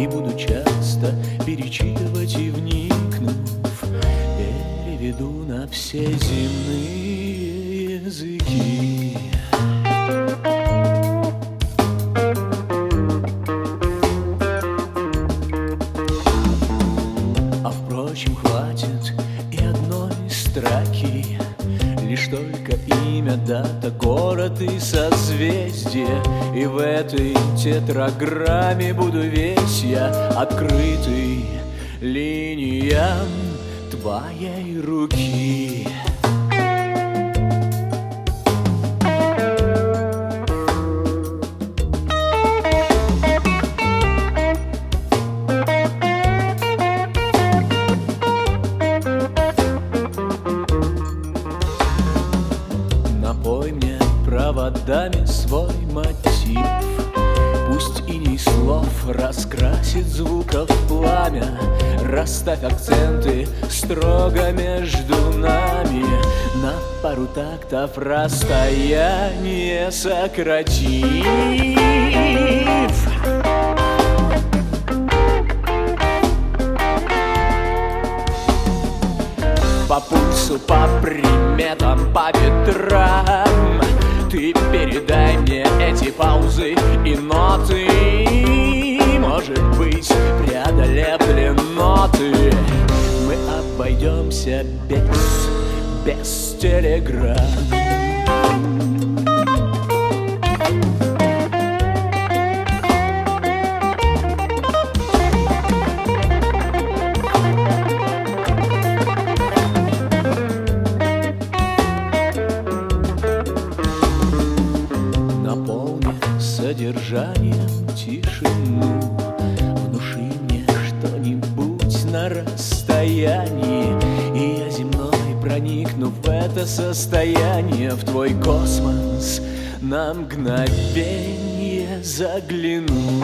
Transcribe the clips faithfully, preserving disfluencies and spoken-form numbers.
буду часто перечитывать и, вникнув, переведу на все земные языки. А впрочем, хватит и одной строки, лишь только имя, дата, город и созвездие. И в этой тетраграмме буду весь я открытый линиям твоей руки. Напой мне проводами свой мотив, пусть и не слов раскрасит звуков пламя. Расставь акценты строго между нами, на пару тактов расстояние сократив. По пульсу, по приметам, по ветрам ты передай мне эти паузы и ноты. Может быть, преодолев длинноты, мы обойдемся без, без телеграмм. Содержанием тишину, внуши мне что-нибудь на расстоянии, и я земной проникну в это состояние, в твой космос на мгновенье загляну.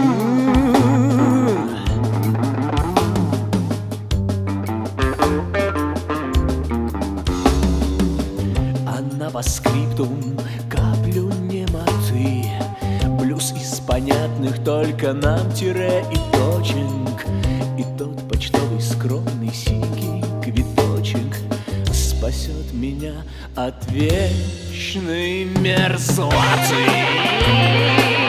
А на постскриптум каплю немоты, блюз из понятных только нам тире и точек, и тот почтовый скромный синий квиточек спасет меня от вечной мерзлоты.